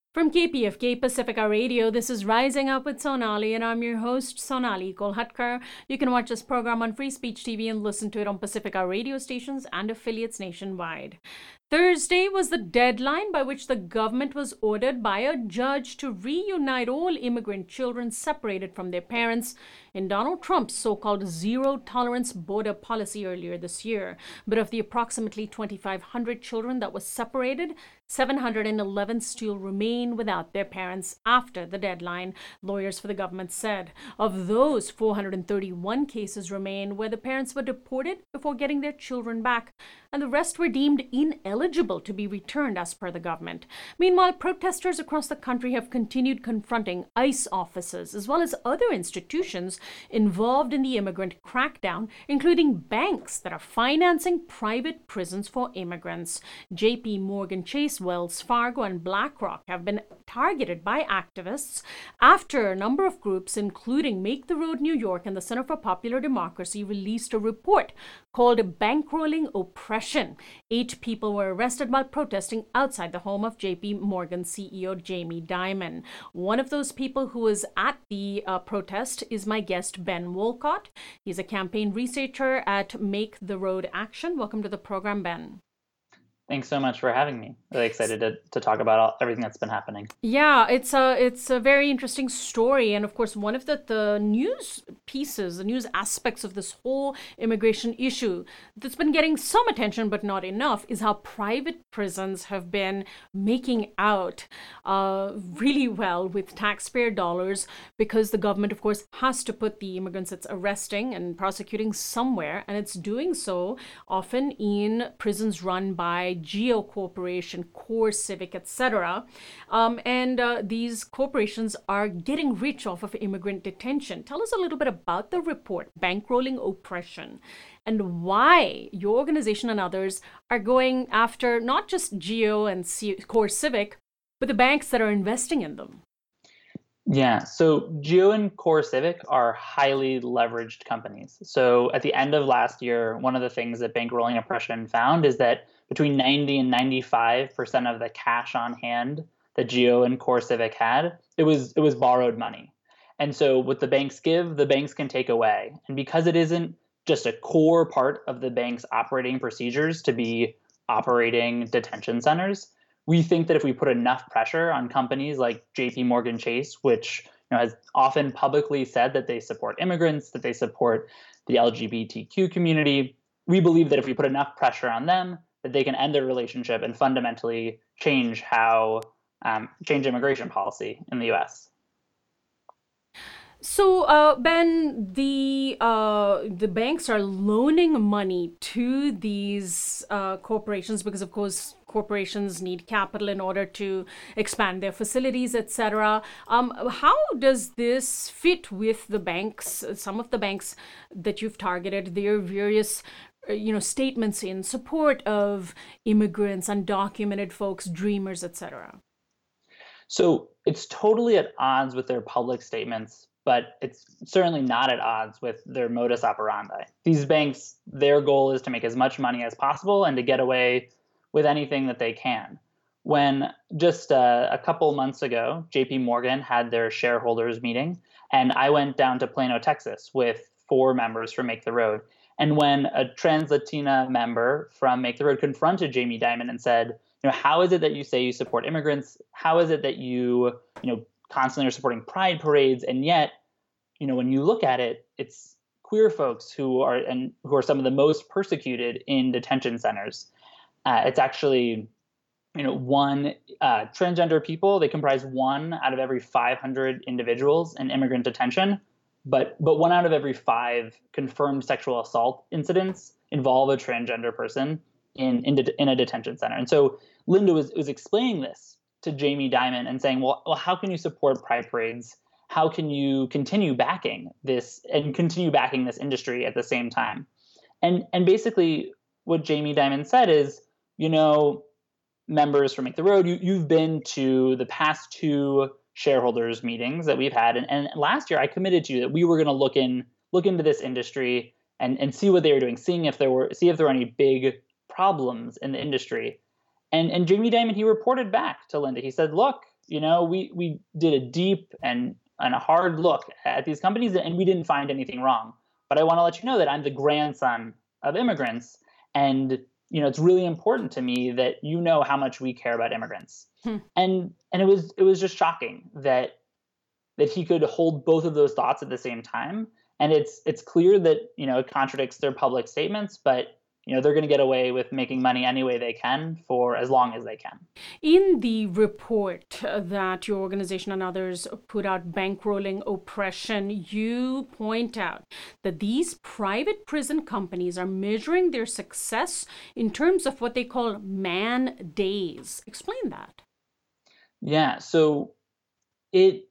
From KPFK Pacifica Radio, this is Rising Up with Sonali, and I'm your host, Sonali Kolhatkar. You can watch this program on Free Speech TV and listen to it on Pacifica radio stations and affiliates nationwide. Thursday was the deadline by which the government was ordered by a judge to reunite all immigrant children separated from their parents in Donald Trump's so-called zero-tolerance border policy earlier this year. But of the approximately 2,500 children that were separated, 711 still remain without their parents after the deadline, lawyers for the government said. Of those, 431 cases remain where the parents were deported before getting their children back, and the rest were deemed ineligible to be returned as per the government. Meanwhile, protesters across the country have continued confronting ICE officers as well as other institutions involved in the immigrant crackdown, including banks that are financing private prisons for immigrants. JP Morgan Chase, Wells Fargo, and BlackRock have been targeted by activists after a number of groups, including Make the Road New York and the Center for Popular Democracy, released a report called Bankrolling Oppression. 8 people were arrested while protesting outside the home of JP Morgan CEO Jamie Dimon. One of those people who was at the protest is my guest, Ben Wolcott. He's a campaign researcher at Make the Road Action. Welcome to the program, Ben. Thanks so much for having me. Really excited to talk about everything that's been happening. Yeah, it's a very interesting story. And of course, one of the news pieces, the news aspects of this whole immigration issue that's been getting some attention, but not enough, is how private prisons have been making out really well with taxpayer dollars, because the government, of course, has to put the immigrants it's arresting and prosecuting somewhere. And it's doing so often in prisons run by Geo Corporation, CoreCivic, etc. These corporations are getting rich off of immigrant detention. Tell us a little bit about the report, Bankrolling Oppression, and why your organization and others are going after not just Geo and CoreCivic, but the banks that are investing in them. Yeah, so Geo and CoreCivic are highly leveraged companies. So at the end of last year, one of the things that Bankrolling Oppression found is that between 90 and 95% of the cash on hand that Geo and CoreCivic had, it was borrowed money. And so what the banks give, the banks can take away. And because it isn't just a core part of the bank's operating procedures to be operating detention centers, we think that if we put enough pressure on companies like JP Morgan Chase, which has often publicly said that they support immigrants, that they support the LGBTQ community, we believe that if we put enough pressure on them, that they can end their relationship and fundamentally change immigration policy in the U.S. So, Ben, the banks are loaning money to these corporations because, of course, corporations need capital in order to expand their facilities, etc. How does this fit with the banks? Some of the banks that you've targeted, their various statements in support of immigrants, undocumented folks, dreamers, etc. So it's totally at odds with their public statements, but it's certainly not at odds with their modus operandi. These banks, their goal is to make as much money as possible and to get away with anything that they can. When just a couple months ago, JP Morgan had their shareholders meeting, and I went down to Plano, Texas with 4 members from Make the Road. And when a trans Latina member from Make the Road confronted Jamie Dimon and said, how is it that you say you support immigrants? How is it that you constantly are supporting pride parades, and yet, when you look at it, it's queer folks who are some of the most persecuted in detention centers. It's actually, one transgender people, they comprise 1 out of every 500 individuals in immigrant detention, but 1 out of every 5 confirmed sexual assault incidents involve a transgender person in a detention center. And so Linda was explaining this to Jamie Dimon and saying, well, how can you support pride parades? How can you continue backing this industry at the same time? And basically what Jamie Dimon said is, members from Make the Road, you've been to the past 2 shareholders meetings that we've had. And last year I committed to you that we were going to look into this industry and see what they were doing, see if there were any big problems in the industry. And Jamie Dimon, he reported back to Linda. He said, look, we did a deep and a hard look at these companies, and we didn't find anything wrong. But I want to let you know that I'm the grandson of immigrants, and it's really important to me that you know how much we care about immigrants. And it was just shocking that he could hold both of those thoughts at the same time. And it's clear that it contradicts their public statements, but they're going to get away with making money any way they can for as long as they can. In the report that your organization and others put out, Bankrolling Oppression, you point out that these private prison companies are measuring their success in terms of what they call man days. Explain that. Yeah, so it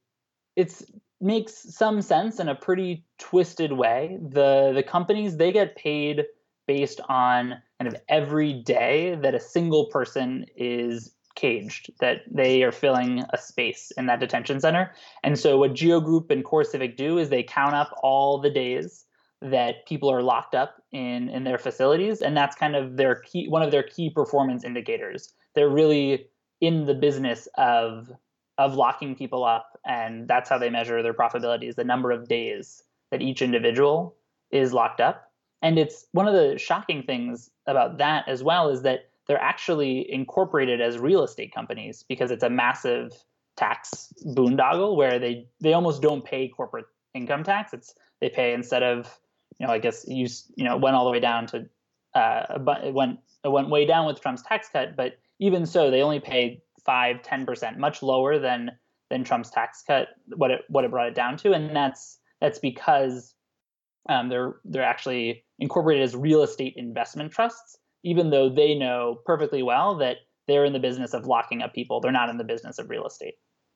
makes some sense in a pretty twisted way. The companies, they get paid based on kind of every day that a single person is caged, that they are filling a space in that detention center. And so what Geo Group and CoreCivic do is they count up all the days that people are locked up in their facilities, and that's kind of one of their key performance indicators. They're really in the business of locking people up, and that's how they measure their profitability, is the number of days that each individual is locked up. And it's one of the shocking things about that as well is that they're actually incorporated as real estate companies, because it's a massive tax boondoggle where they almost don't pay corporate income tax. They pay, instead of, I guess it went all the way down to it went way down with Trump's tax cut, but even so, they only pay 5-10%, much lower than Trump's tax cut, what it brought it down to. And that's because they're actually incorporated as real estate investment trusts, even though they know perfectly well that they're in the business of locking up people. They're not in the business of real estate.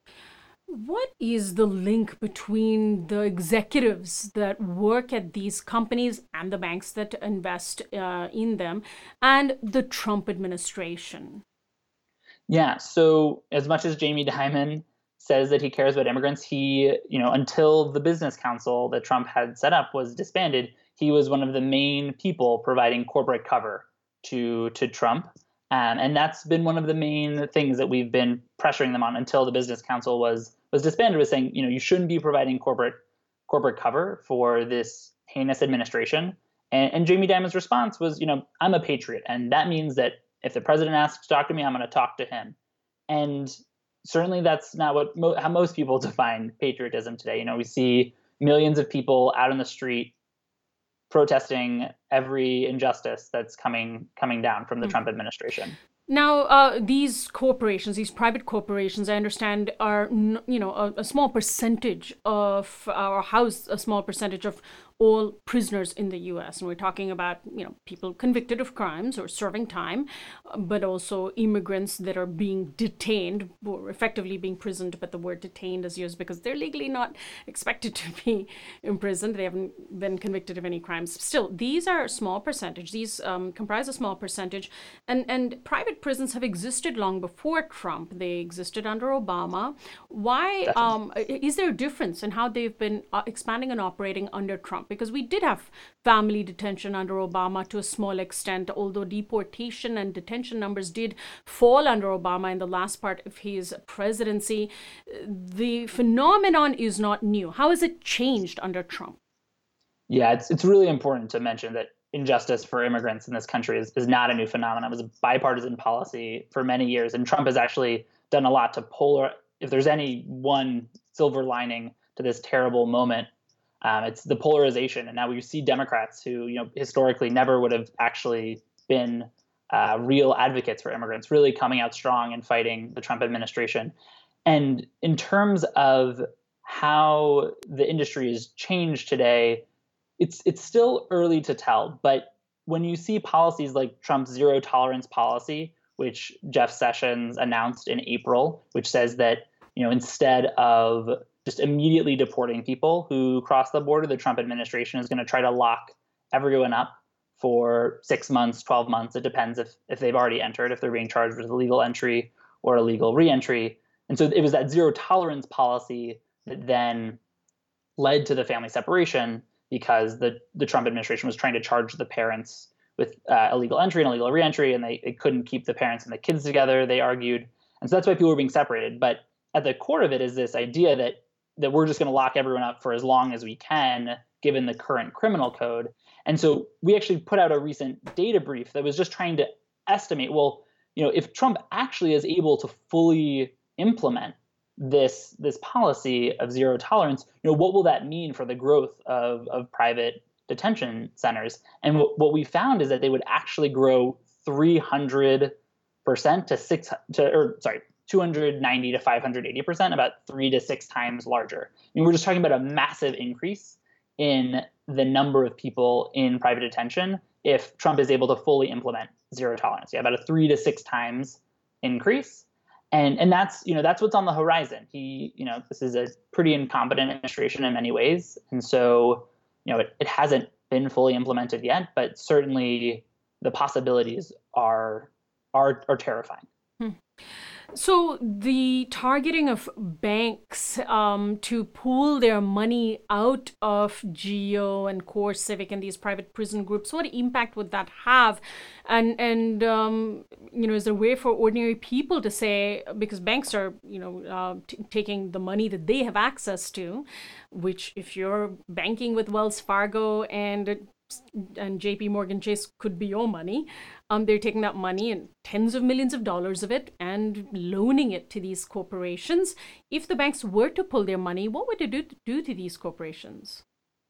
What is the link between the executives that work at these companies and the banks that invest in them and the Trump administration? Yeah, so as much as Jamie Dimon says that he cares about immigrants, he, until the business council that Trump had set up was disbanded, he was one of the main people providing corporate cover to Trump. And that's been one of the main things that we've been pressuring them on until the business council was disbanded, was saying, you shouldn't be providing corporate cover for this heinous administration. And Jamie Dimon's response was, I'm a patriot. And that means that if the president asks to talk to me, I'm going to talk to him. And certainly that's not how most people define patriotism today. We see millions of people out in the street protesting every injustice that's coming down from the Trump administration. Now, these corporations, these private corporations, I understand, are a small percentage of a small percentage of all prisoners in the U.S. And we're talking about, people convicted of crimes or serving time, but also immigrants that are being detained, or effectively being imprisoned. But the word detained is used because they're legally not expected to be imprisoned. They haven't been convicted of any crimes. Still, these are a small percentage. These comprise a small percentage. And private prisons have existed long before Trump. They existed under Obama. Why is there a difference in how they've been expanding and operating under Trump? Because we did have family detention under Obama to a small extent, although deportation and detention numbers did fall under Obama in the last part of his presidency. The phenomenon is not new. How has it changed under Trump? Yeah, it's really important to mention that injustice for immigrants in this country is not a new phenomenon. It was a bipartisan policy for many years, and Trump has actually done a lot to if there's any one silver lining to this terrible moment, it's the polarization. And now we see Democrats who, historically never would have actually been real advocates for immigrants, really coming out strong and fighting the Trump administration. And in terms of how the industry has changed today, it's still early to tell. But when you see policies like Trump's zero tolerance policy, which Jeff Sessions announced in April, which says that, instead of just immediately deporting people who cross the border, the Trump administration is going to try to lock everyone up for 6 months, 12 months. It depends if they've already entered, if they're being charged with illegal entry or illegal reentry. And so it was that zero tolerance policy that then led to the family separation, because the Trump administration was trying to charge the parents with illegal entry and illegal reentry, and they couldn't keep the parents and the kids together, they argued. And so that's why people were being separated. But at the core of it is this idea that we're just going to lock everyone up for as long as we can, given the current criminal code. And so we actually put out a recent data brief that was just trying to estimate, well, if Trump actually is able to fully implement this policy of zero tolerance, what will that mean for the growth of private detention centers? And what we found is that they would actually grow 300% to 290 to 580%, about 3 to 6 times larger. I mean, we're just talking about a massive increase in the number of people in private detention if Trump is able to fully implement zero tolerance. Yeah, about a 3 to 6 times increase. And that's what's on the horizon. This is a pretty incompetent administration in many ways. And so, it hasn't been fully implemented yet, but certainly the possibilities are terrifying. So the targeting of banks to pull their money out of GEO and CoreCivic and these private prison groups, what impact would that have? And is there a way for ordinary people to say, because banks are, taking the money that they have access to, which if you're banking with Wells Fargo and JP Morgan Chase could be your money. They're taking that money and tens of millions of dollars of it and loaning it to these corporations. If the banks were to pull their money, what would it do to these corporations?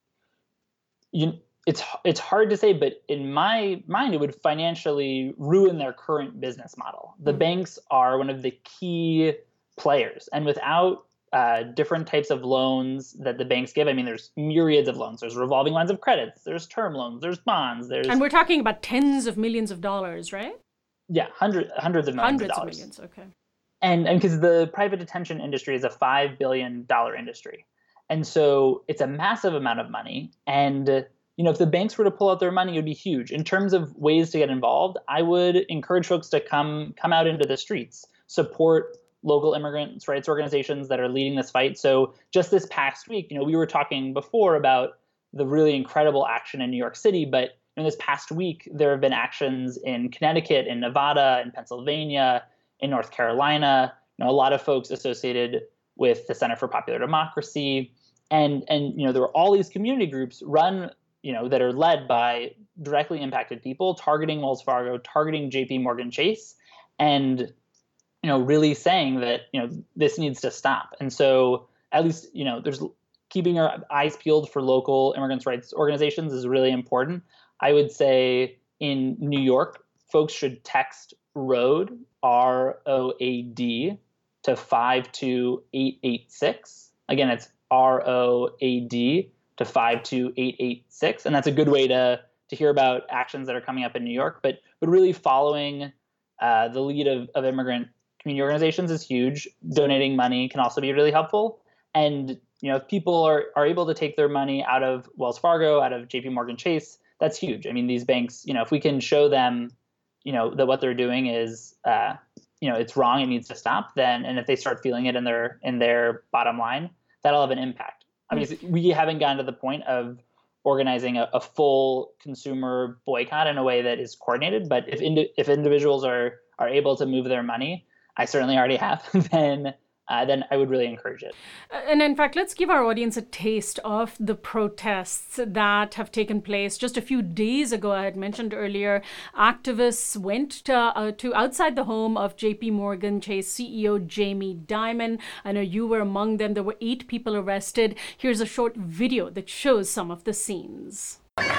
It's hard to say, but in my mind, it would financially ruin their current business model. The banks are one of the key players, and without different types of loans that the banks give. I mean, there's myriads of loans. There's revolving lines of credits. There's term loans. There's bonds. And we're talking about tens of millions of dollars, right? Yeah, hundreds of millions of dollars. Hundreds of millions, okay. And because the private detention industry is a $5 billion industry. And so it's a massive amount of money. And, if the banks were to pull out their money, it would be huge. In terms of ways to get involved, I would encourage folks to come out into the streets, support local immigrants' rights organizations that are leading this fight. So just this past week, we were talking before about the really incredible action in New York City, but in this past week, there have been actions in Connecticut, in Nevada, in Pennsylvania, in North Carolina, a lot of folks associated with the Center for Popular Democracy. And there are all these community groups run, that are led by directly impacted people, targeting Wells Fargo, targeting JP Morgan Chase, and really saying that, this needs to stop. And so at least, there's keeping our eyes peeled for local immigrants' rights organizations is really important. I would say in New York, folks should text ROAD, ROAD, to 52886. Again, it's ROAD to 52886. And that's a good way to hear about actions that are coming up in New York. But really following the lead of immigrant community organizations is huge. Donating money can also be really helpful. And, if people are able to take their money out of Wells Fargo, out of JP Morgan Chase, that's huge. I mean, these banks, if we can show them, that what they're doing is, it's wrong, it needs to stop, and if they start feeling it in their bottom line, that'll have an impact. I mean, we haven't gotten to the point of organizing a full consumer boycott in a way that is coordinated. But if individuals are able to move their money, I certainly already have, then I would really encourage it. And in fact, let's give our audience a taste of the protests that have taken place. Just a few days ago, I had mentioned earlier, activists went to outside the home of JP Morgan Chase CEO Jamie Dimon. I know you were among them. There were 8 people arrested. Here's a short video that shows some of the scenes.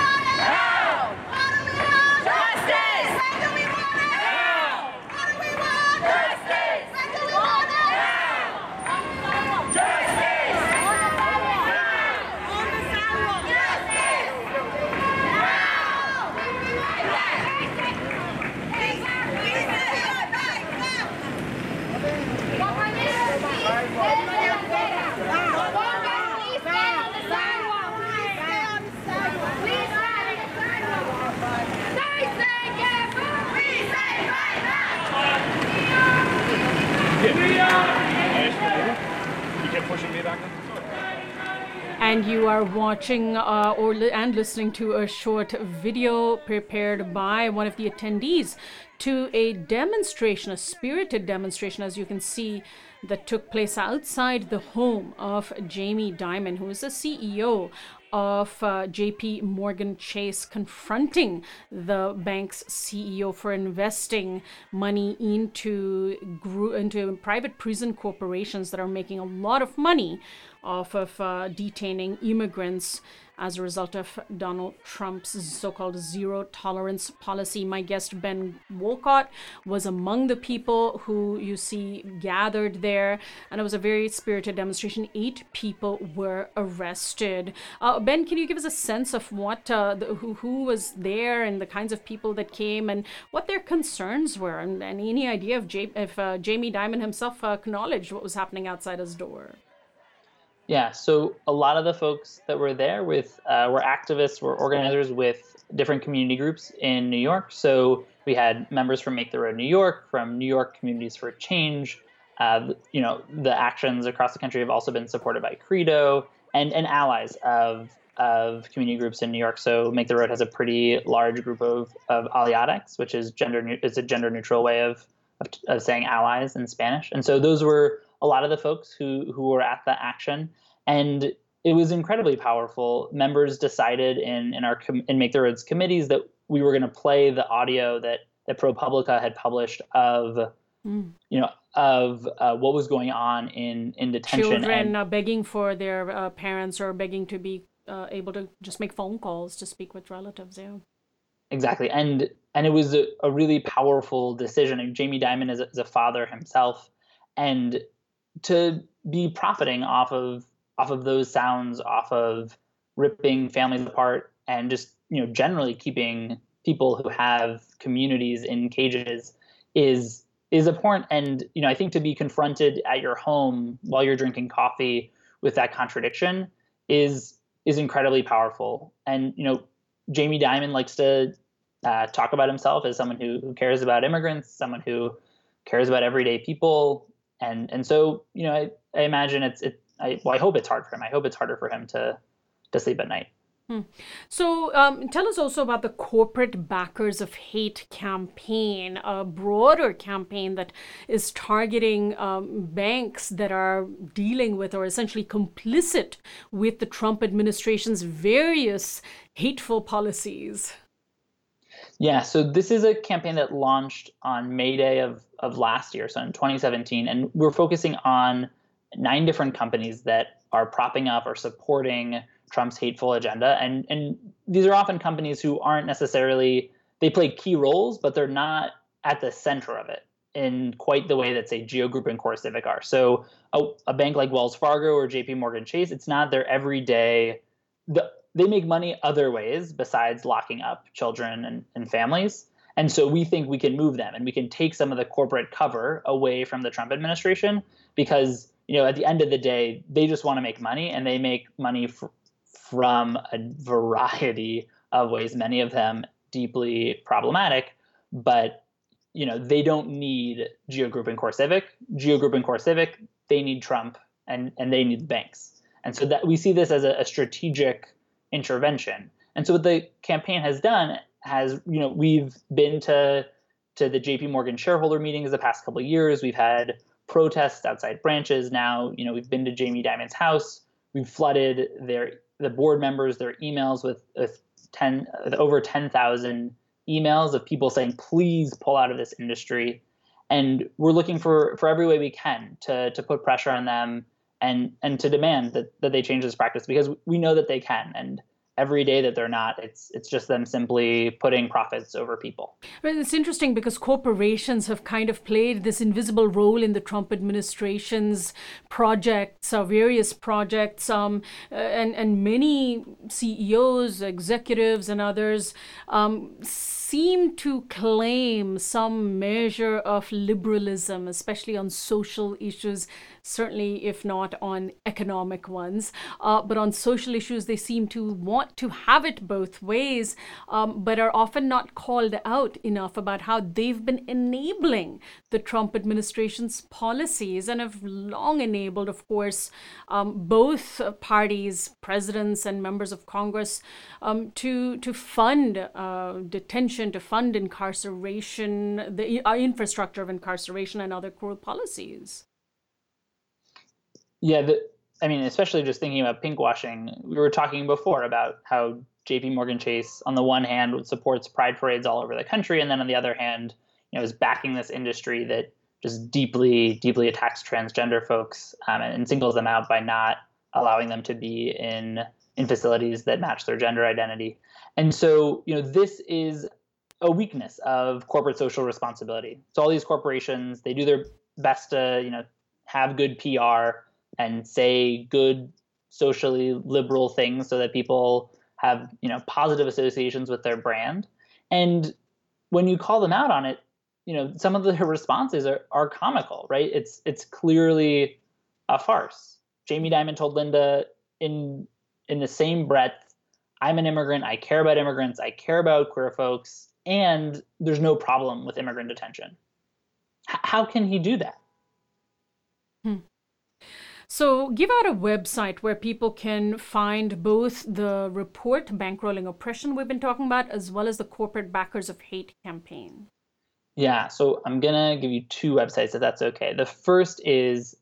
And you are watching and listening to a short video prepared by one of the attendees to a demonstration, a spirited demonstration. As you can see, that took place outside the home of Jamie Dimon, who is the CEO of JP Morgan Chase, confronting the bank's CEO for investing money into private prison corporations that are making a lot of money off of detaining immigrants as a result of Donald Trump's so-called zero tolerance policy. My guest, Ben Wolcott, was among the people who you see gathered there, and it was a very spirited demonstration. 8 people were arrested. Ben, can you give us a sense of what who was there and the kinds of people that came and what their concerns were, and any idea if Jamie Dimon himself acknowledged what was happening outside his door? Yeah, so a lot of the folks that were there were activists, were organizers with different community groups in New York. So we had members from Make the Road New York, from New York Communities for Change. The actions across the country have also been supported by Credo and allies of community groups in New York. So Make the Road has a pretty large group of aliadex, which is it's a gender neutral way of saying allies in Spanish. And so those were a lot of the folks who were at the action, and it was incredibly powerful. Members decided in Make the Road's committees that we were going to play the audio that ProPublica had published of what was going on in detention. Children begging for their parents or begging to be able to just make phone calls to speak with relatives. Yeah, exactly, and it was a really powerful decision. And Jamie Dimon is a father himself, and to be profiting off of those sounds, off of ripping families apart, and just generally keeping people who have communities in cages is abhorrent. And I think to be confronted at your home while you're drinking coffee with that contradiction is incredibly powerful. And Jamie Dimon likes to talk about himself as someone who cares about immigrants, someone who cares about everyday people. And so, I imagine I hope it's hard for him. I hope it's harder for him to sleep at night. So tell us also about the Corporate Backers of Hate campaign, a broader campaign that is targeting banks that are dealing with or essentially complicit with the Trump administration's various hateful policies. Yeah, so this is a campaign that launched on May Day of last year, so in 2017, and we're focusing on 9 different companies that are propping up or supporting Trump's hateful agenda. And these are often companies who aren't necessarily, they play key roles, but they're not at the center of it in quite the way that, say, Geo Group and CoreCivic are. So a bank like Wells Fargo or JP Morgan Chase, it's not their everyday, they make money other ways besides locking up children and families. And so we think we can move them and we can take some of the corporate cover away from the Trump administration because, at the end of the day, they just want to make money, and they make money from a variety of ways, many of them deeply problematic. But, they don't need Geo Group and CoreCivic. Geo Group and CoreCivic, they need Trump and they need the banks. And so that we see this as a strategic intervention. And so what the campaign has done we've been to the JP Morgan shareholder meetings the past couple of years. We've had protests outside branches. Now, we've been to Jamie Dimon's house. We've flooded the board members, their emails with over 10,000 emails of people saying, please pull out of this industry. And we're looking for every way we can to put pressure on them and to demand that they change this practice, because we know that they can. And every day that they're not, it's just them simply putting profits over people. Well, it's interesting because corporations have kind of played this invisible role in the Trump administration's projects, various projects, and many CEOs, executives, and others seem to claim some measure of liberalism, especially on social issues, certainly if not on economic ones. But on social issues, they seem to want to have it both ways, but are often not called out enough about how they've been enabling the Trump administration's policies and have long enabled, of course, both parties, presidents and members of Congress, to fund detention, to fund incarceration, the infrastructure of incarceration and other cruel policies. Yeah, I mean, especially just thinking about pinkwashing, we were talking before about how JP Morgan Chase, on the one hand, supports pride parades all over the country, and then on the other hand, is backing this industry that just deeply, deeply attacks transgender folks, and singles them out by not allowing them to be in facilities that match their gender identity. And so, this is a weakness of corporate social responsibility. So all these corporations, they do their best to, have good PR and say good socially liberal things so that people have, positive associations with their brand. And when you call them out on it, some of the responses are comical, right? It's clearly a farce. Jamie Dimon told Linda in the same breath, I'm an immigrant, I care about immigrants, I care about queer folks, and there's no problem with immigrant detention. How can he do that? So give out a website where people can find both the report, Bankrolling Oppression, we've been talking about, as well as the Corporate Backers of Hate campaign. Yeah, so I'm going to give you two websites, if that's okay. The first is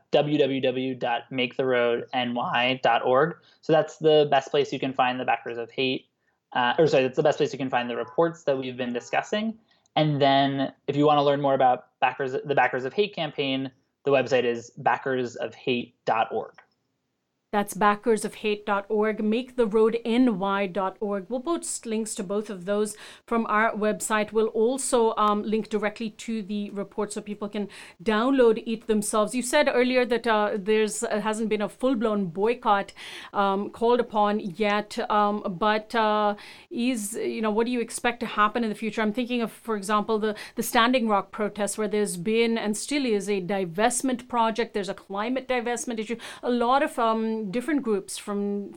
www.maketheroadny.org. So that's the best place you can find the Backers of Hate. That's the best place you can find the reports that we've been discussing. And then if you want to learn more about the Backers of Hate campaign, the website is backersofhate.org. That's backersofhate.org, maketheroadny.org. We'll post links to both of those from our website. We'll also link directly to the report so people can download it themselves. You said earlier that there's hasn't been a full-blown boycott called upon yet, but what do you expect to happen in the future? I'm thinking of, for example, the Standing Rock protests, where there's been and still is a divestment project. There's a climate divestment issue. A lot of different groups from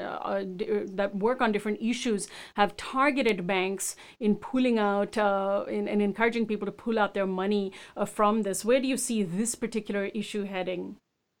that work on different issues have targeted banks in pulling out and encouraging people to pull out their money from this. Where do you see this particular issue heading?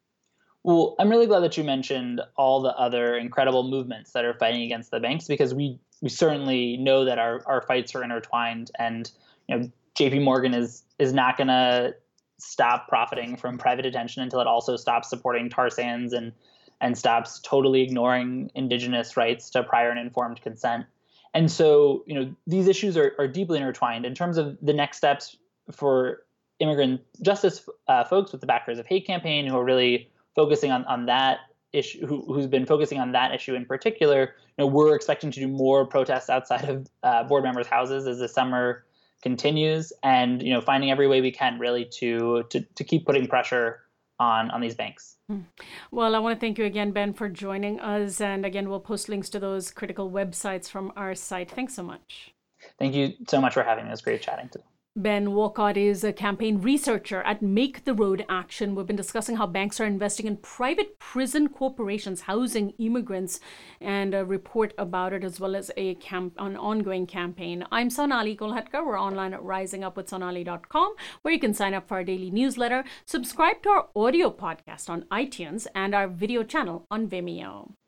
Well, I'm really glad that you mentioned all the other incredible movements that are fighting against the banks, because we certainly know that our fights are intertwined, and JP Morgan is not going to stop profiting from private detention until it also stops supporting tar sands and stops totally ignoring indigenous rights to prior and informed consent. And so, these issues are deeply intertwined. In terms of the next steps for immigrant justice folks with the Backers of Hate campaign, who are really focusing on that issue, who's been focusing on that issue in particular, we're expecting to do more protests outside of board members' houses as the summer continues, and finding every way we can really to keep putting pressure on these banks. Well, I want to thank you again, Ben, for joining us. And again, we'll post links to those critical websites from our site. Thanks so much. Thank you so much for having me. It was great chatting to you. Ben Walcott is a campaign researcher at Make the Road Action. We've been discussing how banks are investing in private prison corporations housing immigrants, and a report about it, as well as an ongoing campaign. I'm Sonali Kolhatkar. We're online at risingupwithsonali.com, where you can sign up for our daily newsletter, subscribe to our audio podcast on iTunes, and our video channel on Vimeo.